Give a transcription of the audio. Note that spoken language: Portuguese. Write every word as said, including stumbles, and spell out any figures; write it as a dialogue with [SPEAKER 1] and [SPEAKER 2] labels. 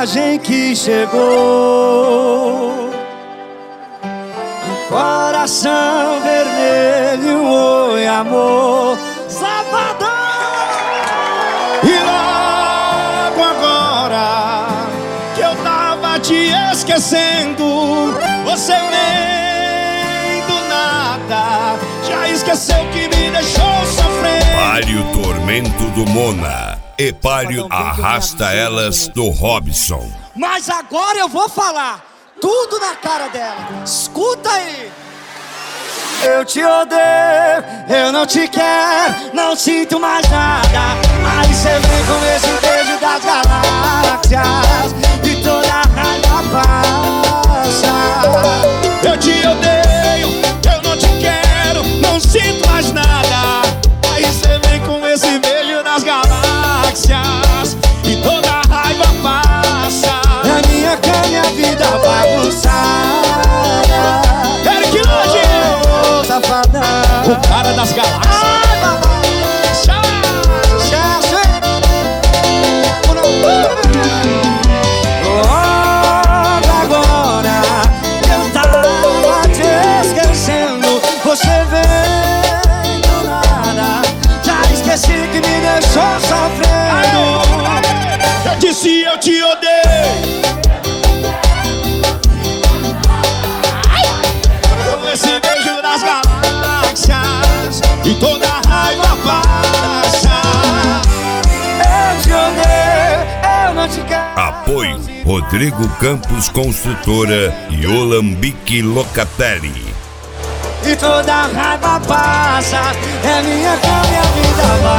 [SPEAKER 1] mensagem que chegou. Coração vermelho, oi amor, safadão.
[SPEAKER 2] E logo agora que eu tava te esquecendo, você vem do nada, já esqueceu que me deixou sofrer.
[SPEAKER 3] Pare o tormento do Mona e pare o Arrasta Elas do Robson.
[SPEAKER 1] Mas agora eu vou falar tudo na cara dela. Escuta aí. Eu te odeio, eu não te quero, não sinto mais nada. Aí cê vem com esse beijo das galáxias e toda a raiva passa.
[SPEAKER 2] Eu te odeio, eu não te quero, não sinto mais nada. Aí cê vem com esse beijo das galáxias e toda a raiva passa.
[SPEAKER 1] Na minha cama minha vida bagunçada.
[SPEAKER 2] Eric Lodge,
[SPEAKER 1] oh, safadão,
[SPEAKER 2] o cara das galáxias.
[SPEAKER 1] Ai, babá. Sucesso, hein? Logo agora eu tava te esquecendo, você vem do nada, já esqueci que me deixou sofrendo.
[SPEAKER 2] Eu disse eu te odeio, com esse beijo das galáxias e toda a raiva passa.
[SPEAKER 1] Eu te odeio, eu não te quero.
[SPEAKER 3] Apoio Rodrigo Campos Construtora e Olambique Locatelli.
[SPEAKER 1] E toda a raiva passa, é minha cama, minha vida vai.